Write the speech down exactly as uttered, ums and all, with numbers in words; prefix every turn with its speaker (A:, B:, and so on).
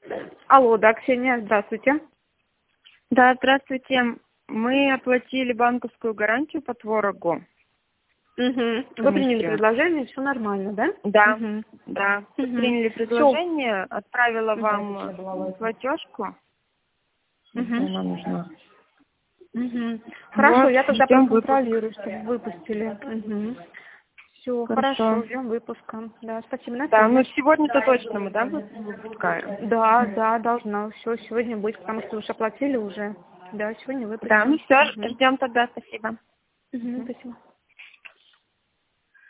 A: Алло, да, Ксения, здравствуйте.
B: Да, здравствуйте. Мы оплатили банковскую гарантию по творогу.
A: Угу. Вы приняли предложение, все нормально, да?
B: Да,
A: Угу.
B: да.
A: Угу.
B: Приняли предложение, отправила вам платежку.
A: Угу.
B: Она нужна.
A: Угу. Хорошо,
B: Вот,
A: я тогда
B: ждем
A: проконтролирую, чтобы выпустили. Угу. Все, хорошо,
B: Хорошо.
A: ждем выпуска. Да, спасибо, на
B: Да, ну
A: связи.
B: сегодня-то точно мы, да, выпускаем?
A: Да, да, должна все сегодня быть, потому что уже оплатили уже. Да, сегодня выпустим.
B: Да, ну все,
A: Угу.
B: ждем тогда, спасибо.
A: Угу, спасибо.